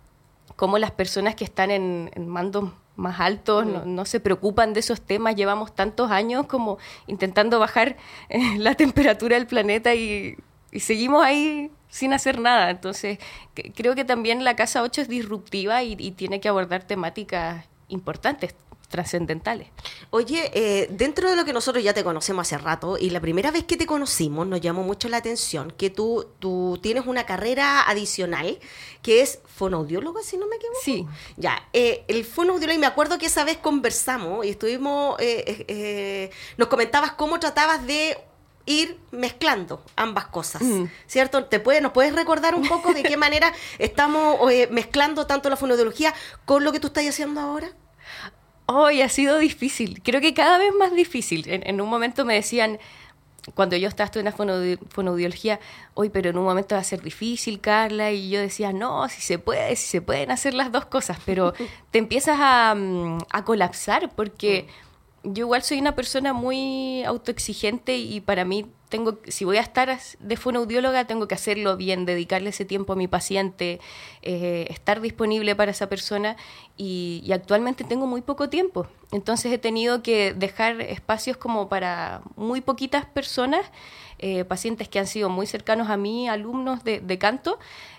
cómo las personas que están en, en mandos más altos no, no se preocupan de esos temas. Llevamos tantos años como intentando bajar eh, la temperatura del planeta, y, y seguimos ahí sin hacer nada. Entonces, que- creo que también la Casa ocho es disruptiva, y, y tiene que abordar temáticas importantes, trascendentales. Oye, eh, dentro de lo que nosotros ya te conocemos hace rato, y la primera vez que te conocimos nos llamó mucho la atención que tú, tú tienes una carrera adicional que es fonoaudióloga, si no me equivoco. Sí. Ya, eh, el fonoaudiólogo, y me acuerdo que esa vez conversamos y estuvimos, eh, eh, eh, nos comentabas cómo tratabas de ir mezclando ambas cosas, Mm. ¿cierto? ¿Te puede, ¿Nos puedes recordar un poco de qué manera estamos eh, mezclando tanto la fonoaudiología con lo que tú estás haciendo ahora? Hoy ha sido difícil, creo que cada vez más difícil. En, en un momento me decían, cuando yo estaba estudiando fonoaudi- fonoaudiología, hoy, pero en un momento va a ser difícil, Carla, y yo decía, no, si se puede, si se pueden hacer las dos cosas, pero te empiezas a, mm, a colapsar, porque yo igual soy una persona muy autoexigente, y para mí tengo, si voy a estar as- de fonoaudióloga, tengo que hacerlo bien, dedicarle ese tiempo a mi paciente, eh, estar disponible para esa persona, y, y actualmente tengo muy poco tiempo. Entonces he tenido que dejar espacios como para muy poquitas personas, eh, pacientes que han sido muy cercanos a mí, alumnos de, de canto,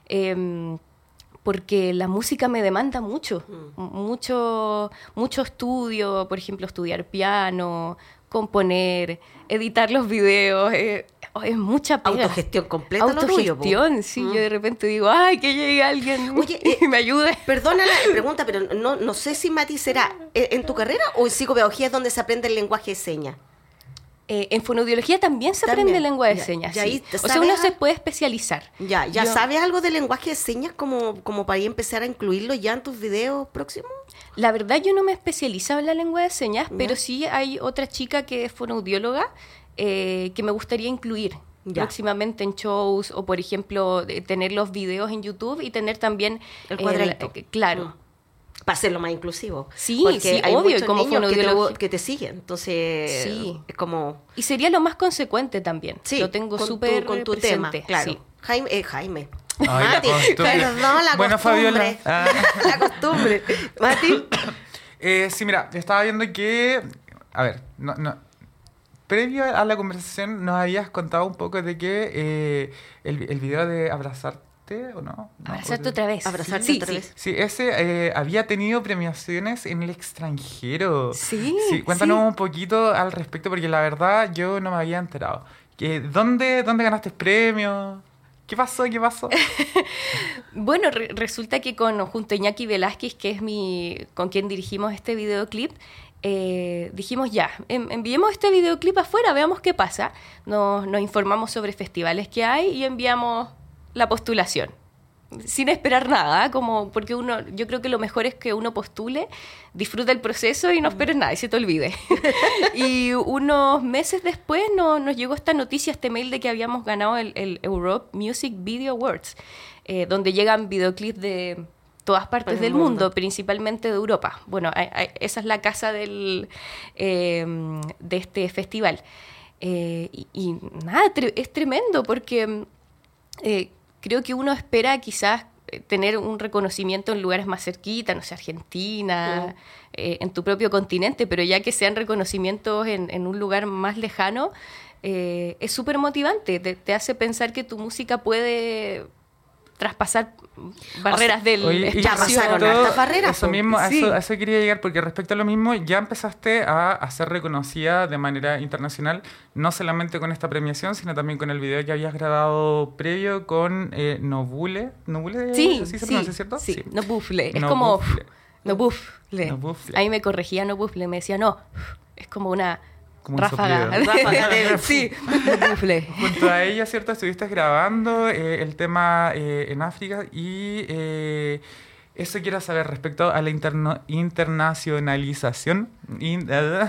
eh, porque la música me demanda mucho, Mm. mucho, mucho estudio, por ejemplo, estudiar piano, componer, editar los videos, eh, oh, es mucha pega. Autogestión completa lo tuyo, po. Autogestión, sí, Mm. yo de repente digo, ay, que llegue alguien Oye, y eh, me ayude. Perdona la pregunta, pero no, no sé si, Mati, será eh, en tu carrera o en psicopedagogía es donde se aprende el lenguaje de señas. Eh, en fonoaudiología también se También. aprende lengua de Ya, señas, y ahí sí. te O sea, sabes uno a- se puede especializar. Ya, ¿ya Yo- sabes algo de lenguaje de señas como, como para ahí empezar a incluirlo ya en tus videos próximos? La verdad, yo no me he especializado en la lengua de señas, Ya. pero sí hay otra chica que es fonoaudióloga eh, que me gustaría incluir Ya. próximamente en shows, o por ejemplo de tener los videos en YouTube y tener también El cuadradito. eh, claro. Mm. Para hacerlo más inclusivo. Sí, Porque sí, hay obvio, y muchos como niños que te, fonoaudiología- que te siguen. Entonces, Sí. es como... Y sería lo más consecuente también. Sí, lo tengo con tu- súper con tu presente. tema, claro. Sí. Jaime, eh, Jaime. Ay, Mati, la costumbre. perdón, la Bueno, costumbre. Fabiola. Ah. La costumbre. Mati. Eh, sí, mira, estaba viendo que... A ver, no, no. Previo a la conversación nos habías contado un poco de que eh, el, el video de Abrazarte, ¿o no? No, Abrazarte o- otra vez. Abrazarte Sí, otra sí. vez. Sí, ese eh, había tenido premiaciones en el extranjero. Sí, Sí, cuéntanos sí. un poquito al respecto, porque la verdad yo no me había enterado. Que, ¿dónde, ¿Dónde ganaste premios? ¿Qué pasó? ¿Qué pasó? Bueno, re- resulta que con junto a Iñaki Velázquez, que es mi con quien dirigimos este videoclip, eh, dijimos ya, en- enviemos este videoclip afuera, veamos qué pasa. Nos, nos informamos sobre festivales que hay y enviamos la postulación. Sin esperar nada, como porque uno, yo creo que lo mejor es que uno postule, disfruta el proceso y no esperes nada y se te olvide. Y unos meses después no- nos llegó esta noticia, este mail de que habíamos ganado el, el Europe Music Video Awards, eh, donde llegan videoclips de todas partes Por el del mundo. mundo, principalmente de Europa. Bueno, hay- hay- esa es la casa del, eh, de este festival. Eh, y, y nada, tre- es tremendo porque eh, creo que uno espera quizás eh, tener un reconocimiento en lugares más cerquitas, no sé, Argentina, eh, en tu propio continente, pero ya que sean reconocimientos en, en un lugar más lejano, eh, es súper motivante, te, te hace pensar que tu música puede traspasar barreras del Oye, y espacio. pasaron todo hartas barreras, Eso po. mismo, a, Sí. eso, a eso quería llegar, porque respecto a lo mismo, ya empezaste a, a ser reconocida de manera internacional, no solamente con esta premiación, sino también con el video que habías grabado previo con eh, Nobule. ¿Nobule? Sí, ¿Así se sí, pronuncia, cierto? sí, no bufle, es No como bufle. no bufle. No bufle. Ahí me corregía no bufle, me decía no, es como una Como un ráfaga. soplido. Ráfaga de- Sí, no bufle. Junto a ella, ¿cierto? Estuviste grabando eh, el tema eh, en África y eh, eso quiero saber respecto a la interno- internacionalización in-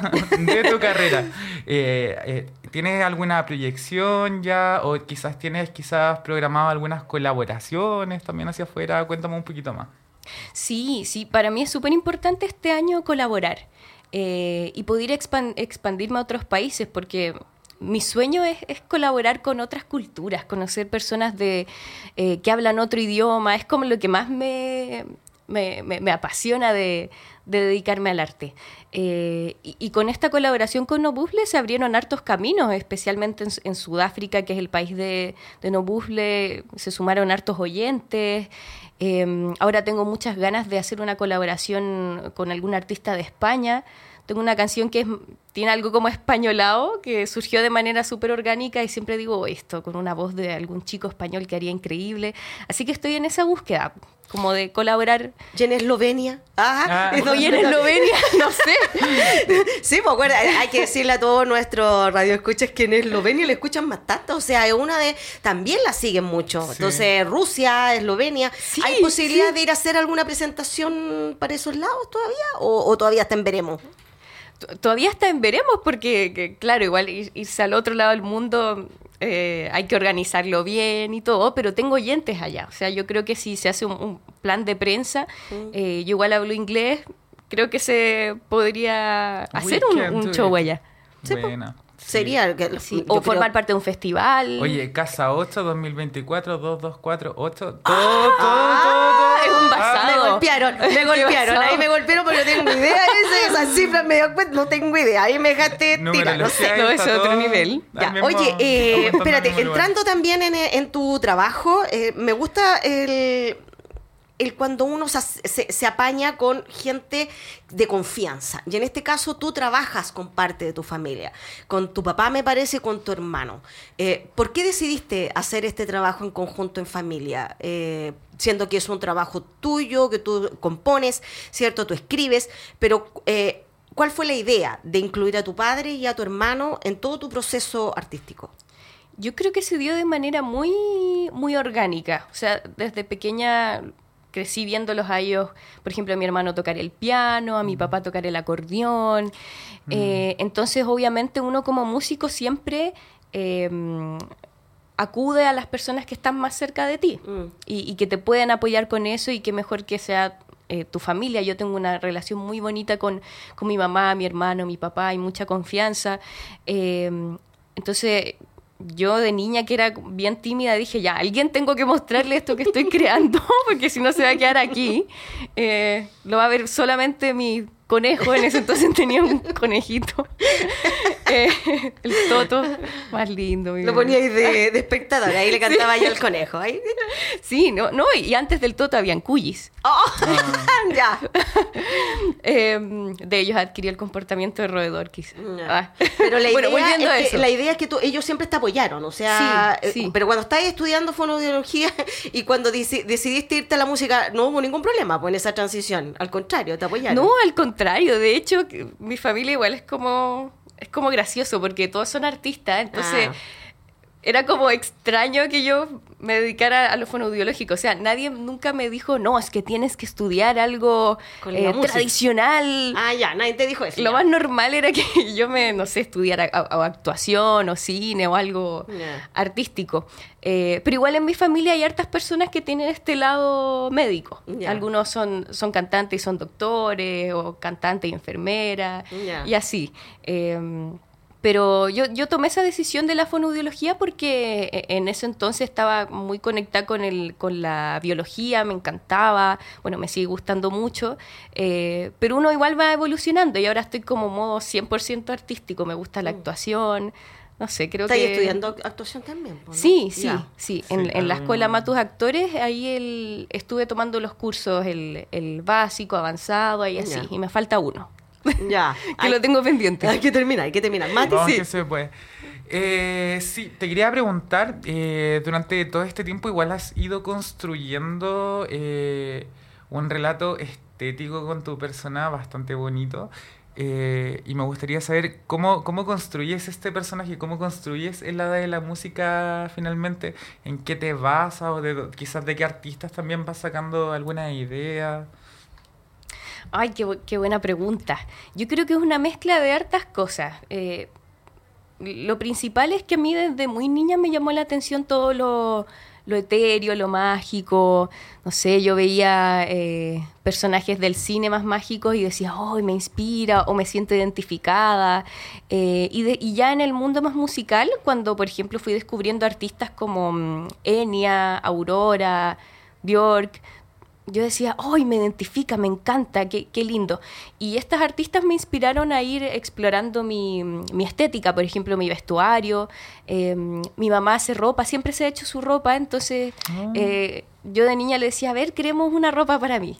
de tu carrera. Eh, eh, ¿Tienes alguna proyección ya o quizás tienes quizás programado algunas colaboraciones también hacia afuera? Cuéntame un poquito más. Sí, sí, para mí es súper importante este año colaborar eh, y poder expan- expandirme a otros países, porque mi sueño es, es colaborar con otras culturas, conocer personas de, eh, que hablan otro idioma, es como lo que más me, me, me- me apasiona de, de dedicarme al arte. Eh, y, y con esta colaboración con Nobufle se abrieron hartos caminos, especialmente en, en Sudáfrica, que es el país de, de Nobufle, se sumaron hartos oyentes. Eh, ahora tengo muchas ganas de hacer una colaboración con algún artista de España. Tengo una canción que es, tiene algo como españolado, que surgió de manera súper orgánica y siempre digo esto, con una voz de algún chico español que haría increíble. Así que estoy en esa búsqueda, como de colaborar. ¿Y en Eslovenia? Ah, Ah. Estoy en Eslovenia, no sé. Sí, pues acuerda, hay que decirle a todos nuestros radioescuchas que en Eslovenia le escuchan bastante, o sea, es una de, también la siguen mucho. Sí. Entonces, Rusia, Eslovenia, Sí, ¿hay posibilidad sí. de ir a hacer alguna presentación para esos lados todavía? ¿O, o todavía está en veremos? T- Todavía está en veremos porque, que, claro, igual ir- irse al otro lado del mundo eh, hay que organizarlo bien y todo, pero tengo oyentes allá. O sea, yo creo que si se hace un, un plan de prensa, eh, yo igual hablo inglés, creo que se podría hacer We un, can un do show it. allá. Sí, pues, Buena. Sí. Sería el que, Sí, yo o creo- formar parte de un festival. Oye, Casa ocho, dos mil veinticuatro, dos dos cuatro ocho. Todo, Ah, todo, todo, es un todo. basado. Me golpearon, me Qué golpearon, basado. ahí me golpearon porque no tengo idea de esas cifras, me dio cuenta, no tengo idea, ahí me dejaste tirar, no sé. Numerología, No, ahí es está otro todo nivel. al Ya, mismo- oye, eh, apuntando al espérate, mismo lugar. entrando también en, en tu trabajo, eh, me gusta el, el cuando uno se, se- se apaña con gente de confianza. Y en este caso tú trabajas con parte de tu familia, con tu papá me parece y con tu hermano. Eh, ¿Por qué decidiste hacer este trabajo en conjunto en familia? Eh, siendo que es un trabajo tuyo, que tú compones, ¿cierto? Tú escribes, pero... Eh, ¿cuál fue la idea de incluir a tu padre y a tu hermano en todo tu proceso artístico? Yo creo que se dio de manera muy, muy orgánica. O sea, desde pequeña crecí viéndolos a ellos, por ejemplo, a mi hermano tocar el piano, a mi papá tocar el acordeón. Eh, entonces, obviamente, uno como músico siempre eh, acude a las personas que están más cerca de ti Mm. y, y que te pueden apoyar con eso y que mejor que sea eh, tu familia. Yo tengo una relación muy bonita con, con mi mamá, mi hermano, mi papá, hay mucha confianza. Eh, entonces, yo de niña que era bien tímida dije, ya, alguien tengo que mostrarle esto que estoy creando, porque si no se va a quedar aquí. Eh, lo va a ver solamente mi conejo, en ese entonces tenía un conejito. Eh, el Toto, más lindo. Lo ponía ahí de, de espectador, ahí le cantaba sí. yo al conejo. Ahí. Sí, no, no, y antes del Toto habían cuyis. Oh, ah. ya. eh, de ellos adquirió el comportamiento de roedor, quizás. Ah. Pero la idea, bueno, es a que, eso. la idea es que tú, ellos siempre te apoyaron, o sea, sí, sí. Eh, pero cuando estás estudiando fonoaudiología y cuando dec- decidiste irte a la música, no hubo ningún problema pues, en esa transición, al contrario, te apoyaron. No, al contrario, de hecho, mi familia igual es como... Es como gracioso porque todos son artistas, entonces ah. era como extraño que yo me dedicara a lo fonoaudiológico. O sea, nadie nunca me dijo, no, es que tienes que estudiar algo eh, tradicional. Ah, ya, nadie te dijo eso. Lo ya. más normal era que yo me, no sé, estudiara a, a actuación o cine o algo yeah. artístico. Eh, pero igual en mi familia hay hartas personas que tienen este lado médico. Yeah. Algunos son, son cantantes y son doctores, o cantantes y enfermeras, yeah. y así. Eh, pero yo, yo tomé esa decisión de la fonoaudiología porque en ese entonces estaba muy conectada con, el, con la biología, me encantaba, bueno, me sigue gustando mucho, eh, pero uno igual va evolucionando y ahora estoy como modo cien por ciento artístico, me gusta la actuación. No sé, creo ¿Estás que... ¿Estás estudiando actuación también? ¿no? Sí, sí, yeah. sí. En, sí. en la escuela Matus Actores, ahí el, estuve tomando los cursos, el, el básico, avanzado, y así. Yeah. Y me falta uno. Ya. que hay, lo tengo pendiente. Hay que terminar, hay que terminar. Mati, no, sí. que se puede. Eh, sí, te quería preguntar, eh, durante todo este tiempo igual has ido construyendo eh, un relato estético con tu persona bastante bonito. Eh, y me gustaría saber cómo, cómo construyes este personaje, cómo construyes el lado de la música finalmente, en qué te basas o de, quizás de qué artistas también vas sacando alguna idea. Ay, qué, qué buena pregunta. Yo creo que es una mezcla de hartas cosas. Eh, lo principal es que a mí desde muy niña me llamó la atención todo lo... lo etéreo, lo mágico, no sé, yo veía eh, personajes del cine más mágicos y decía, oh, me inspira o me siento identificada. Eh, y, de, y ya en el mundo más musical, cuando, por ejemplo, fui descubriendo artistas como um, Enya, Aurora, Björk, yo decía, ¡ay, oh, me identifica, me encanta, qué, qué lindo! Y estas artistas me inspiraron a ir explorando mi, mi estética, por ejemplo, mi vestuario. Eh, mi mamá hace ropa, siempre se ha hecho su ropa, entonces oh. eh, yo de niña le decía, a ver, queremos una ropa para mí.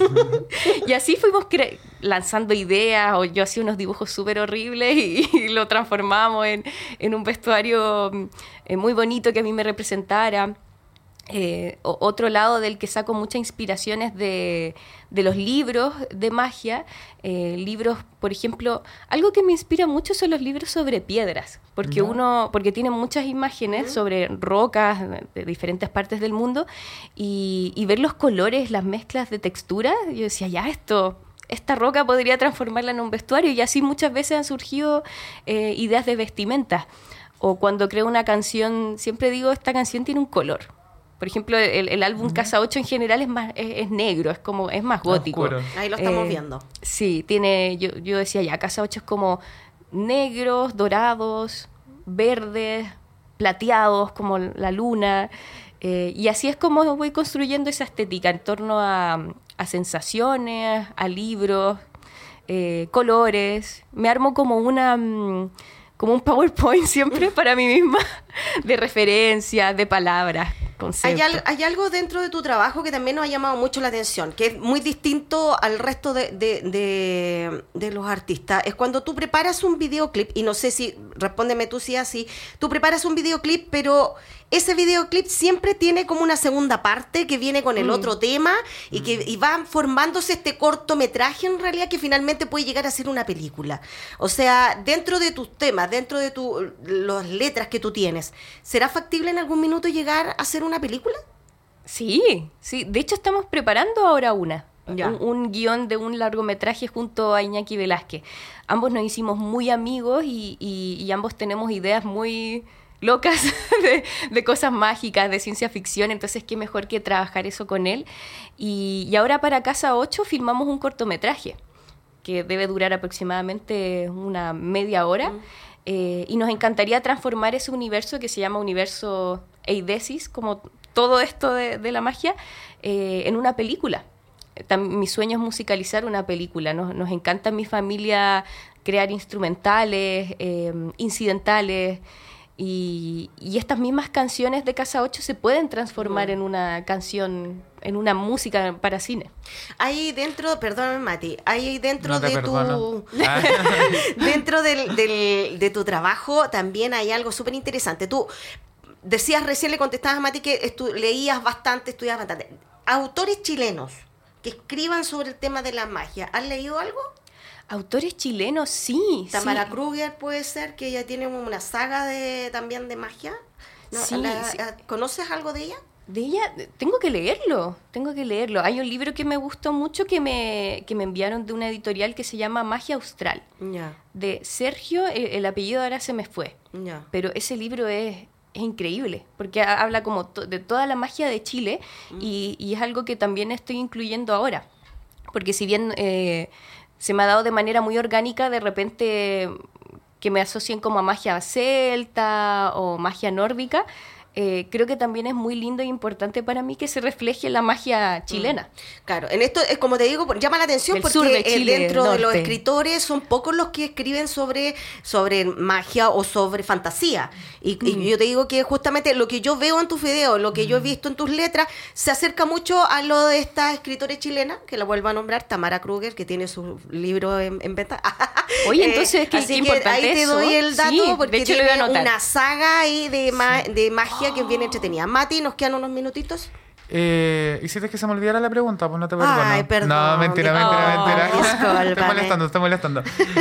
Y así fuimos cre- lanzando ideas, o yo hacía unos dibujos súper horribles y, y lo transformamos en, en un vestuario eh, muy bonito que a mí me representara. Eh, otro lado del que saco muchas inspiraciones de, de los libros de magia, eh, libros, por ejemplo, algo que me inspira mucho son los libros sobre piedras, porque no. uno, porque tienen muchas imágenes sobre rocas de diferentes partes del mundo y, y ver los colores, las mezclas de textura, yo decía, ya esto... esta roca podría transformarla en un vestuario y así muchas veces han surgido eh, ideas de vestimentas. O cuando creo una canción, siempre digo, esta canción tiene un color. Por ejemplo, el, el álbum uh-huh. Casa ocho en general es más es, es negro, es como es más gótico. Oscuro. Ahí lo estamos eh, viendo. Sí, tiene yo, yo decía ya, Casa ocho es como negros, dorados, verdes, plateados, como la luna. Eh, y así es como voy construyendo esa estética en torno a, a sensaciones, a libros, eh, colores. Me armo como una... como un PowerPoint siempre para mí misma, de referencias, de palabras, conceptos. Hay, al, hay algo dentro de tu trabajo que también nos ha llamado mucho la atención, que es muy distinto al resto de, de, de, de los artistas. Es cuando tú preparas un videoclip, y no sé si, respóndeme tú si es así, tú preparas un videoclip, pero ese videoclip siempre tiene como una segunda parte que viene con el mm. otro tema y que y va formándose este cortometraje en realidad que finalmente puede llegar a ser una película. O sea, dentro de tus temas, dentro de tu, las letras que tú tienes, ¿será factible en algún minuto llegar a hacer una película? Sí, sí. De hecho, estamos preparando ahora una. Ya. Un, un guión de un largometraje junto a Iñaki Velázquez. Ambos nos hicimos muy amigos y, y, y ambos tenemos ideas muy locas de, de cosas mágicas, de ciencia ficción, entonces qué mejor que trabajar eso con él. Y, y ahora para Casa ocho filmamos un cortometraje que debe durar aproximadamente una media hora. Mm. eh, y nos encantaría transformar ese universo que se llama universo Eidesis, como todo esto de, de la magia, eh, en una película. Tam- mi sueño es musicalizar una película. Nos, nos encanta en mi familia crear instrumentales, eh, incidentales, y, y estas mismas canciones de Casa ocho se pueden transformar en una canción, en una música para cine. Ahí dentro, perdóname Mati, ahí dentro No te de perdono. tu Ah. dentro del, del- de tu trabajo también hay algo súper interesante. Tú decías recién, le contestabas a Mati que estu- leías bastante, estudiabas bastante. Autores chilenos que escriban sobre el tema de la magia, ¿has leído algo? Autores chilenos, sí. Tamara sí. Kruger puede ser, que ella tiene una saga de también de magia. ¿No? Sí, La- sí. ¿Conoces algo de ella? De ella, tengo que leerlo, tengo que leerlo. Hay un libro que me gustó mucho que me, que me enviaron de una editorial que se llama Magia Austral, Ya, de Sergio, el, el apellido ahora se me fue, ya. pero ese libro es, es increíble, porque ha- habla como to- de toda la magia de Chile y, y es algo que también estoy incluyendo ahora, porque si bien eh, se me ha dado de manera muy orgánica, de repente que me asocien como a magia celta o magia nórdica, eh, creo que también es muy lindo e importante para mí que se refleje la magia chilena. Claro, en esto es como te digo, por- llama la atención Del porque sur de eh, Chile, dentro del de los norte. escritores son pocos los que escriben sobre, sobre magia o sobre fantasía. Y, Mm. y yo te digo que justamente lo que yo veo en tus videos, lo que yo he visto en tus letras, se acerca mucho a lo de esta escritora chilena, que la vuelvo a nombrar, Tamara Kruger, que tiene su libro en, en venta. Oye, Eh, entonces, qué- así qué que importante ahí te eso. doy el dato Sí, de porque hecho lo voy a tiene anotar. una saga ahí de, ma- de magia que es bien entretenida. Mati, ¿nos quedan unos minutitos? Eh, ¿Hiciste que se me olvidara la pregunta? Pues no te perdono. Ay, perdón. No, mentira, mentira, Oh, mentira. discúlpame. Estoy molestando, estoy molestando.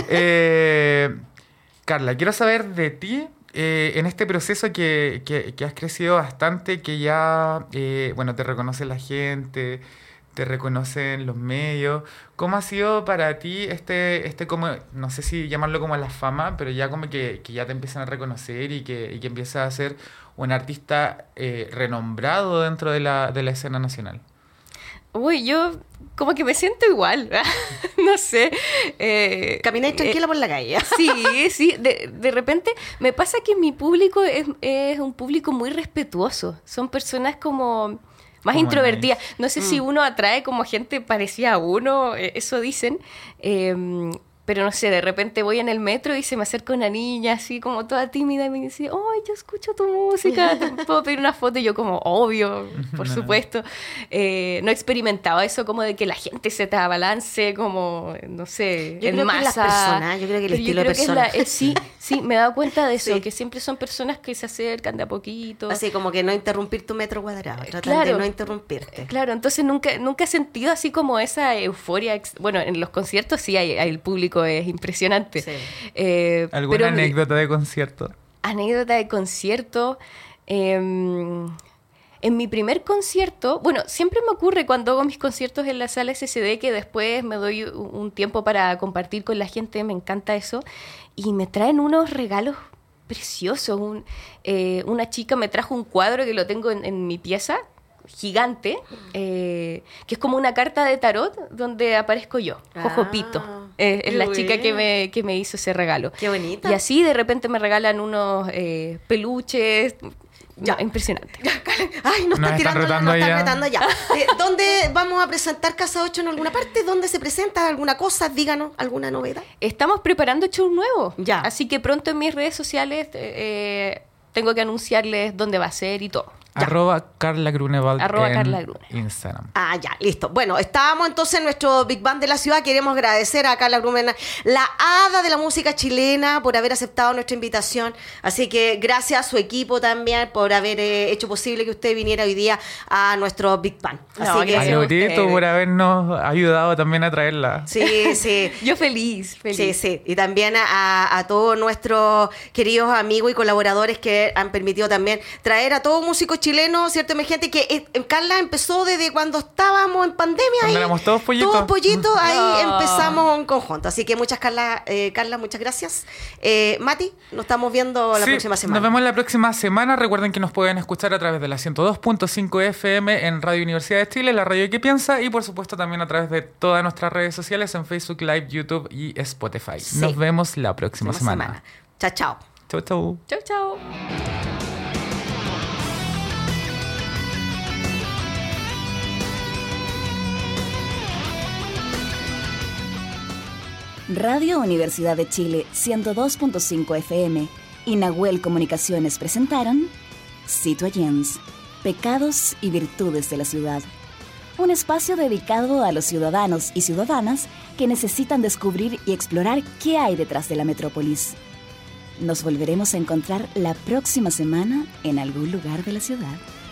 Eh, Carla, quiero saber de ti eh, en este proceso que, que- que has crecido bastante, que ya, eh, bueno, te reconoce la gente, te reconocen los medios. ¿Cómo ha sido para ti este, este como, no sé si llamarlo como la fama, pero ya como que, que ya te empiezan a reconocer y que, y que empiezas a ser un artista eh, renombrado dentro de la, de la escena nacional? Uy, yo como que me siento igual, no sé. Eh, Camináis eh, tranquila por la calle. Sí, sí, de, de repente me pasa que mi público es, es un público muy respetuoso. Son personas como más Como introvertidas. nice. No sé si uno atrae como gente parecida a uno, eh, eso dicen. Eh, pero no sé, de repente voy en el metro y se me acerca una niña así como toda tímida y me dice, ¡ay, yo escucho tu música! ¿Te puedo pedir una foto? Y yo como, obvio, por supuesto. Eh, no he experimentado eso como de que la gente se te abalance como, no sé, Yo en creo que masa. las personas, yo creo que el Pero estilo de creo que es persona. la- eh, sí, sí, me he dado cuenta de eso, Sí. que siempre son personas que se acercan de a poquito. Así como que no interrumpir tu metro cuadrado, tratan claro. de no interrumpirte. Claro, entonces nunca, nunca he sentido así como esa euforia. ex- Bueno, en los conciertos sí, hay, hay- el público es impresionante. Sí. Eh, ¿Alguna pero- anécdota de concierto? Anécdota de concierto. eh, en mi primer concierto, bueno, siempre me ocurre cuando hago mis conciertos en la sala S S D que después me doy un un tiempo para compartir con la gente, me encanta eso, y me traen unos regalos preciosos. Un- eh, una chica me trajo un cuadro que lo tengo en, en mi pieza, gigante, eh, que es como una carta de tarot donde aparezco yo, Jojo Ah, Pito. Eh, es qué la chica que buena. me, que me hizo ese regalo. Qué bonita. Y así de repente me regalan unos eh, peluches. Ya, impresionante. Ay, nos, Nos están están tirando, retando nos están ya. retando ya. Eh, ¿Dónde vamos a presentar Casa ocho en alguna parte? ¿Dónde se presenta alguna cosa? Díganos, ¿alguna novedad? Estamos preparando show nuevo. Ya. Así que pronto en mis redes sociales eh, tengo que anunciarles dónde va a ser y todo. Ya. Arroba Carla Grunewald Arroba en Carla Grune. Instagram. Ah, ya, listo. Bueno, estábamos entonces en nuestro Big Band de la ciudad. Queremos agradecer a Carla Grumena, la hada de la música chilena, por haber aceptado nuestra invitación. Así que gracias a su equipo también por haber eh, hecho posible que usted viniera hoy día a nuestro Big Band. No, Así que, gracias. A Lorito ustedes. por habernos ayudado también a traerla. sí, sí. Yo feliz, feliz. Sí, sí. Y también a, a todos nuestros queridos amigos y colaboradores que han permitido también traer a todo músico chileno, ¿cierto? Gente que eh, Carla empezó desde cuando estábamos en pandemia. Cuando ahí, éramos todos pollitos. Todos pollitos, ahí No. empezamos en conjunto. Así que muchas, Carla, eh, Carla, muchas gracias. Eh, Mati, nos estamos viendo la Sí, próxima semana. Nos vemos la próxima semana. Recuerden que nos pueden escuchar a través de la ciento dos punto cinco F M en Radio Universidad de Chile, la radio que piensa, y por supuesto también a través de todas nuestras redes sociales en Facebook Live, YouTube y Spotify. Sí. Nos vemos la próxima Próxima semana. semana. Chao, chao. Chau, chau. Chau, chau. Radio Universidad de Chile ciento dos punto cinco F M y Nahuel Comunicaciones presentaron Citoyens, Pecados y Virtudes de la Ciudad. Un espacio dedicado a los ciudadanos y ciudadanas que necesitan descubrir y explorar qué hay detrás de la metrópolis. Nos volveremos a encontrar la próxima semana en algún lugar de la ciudad.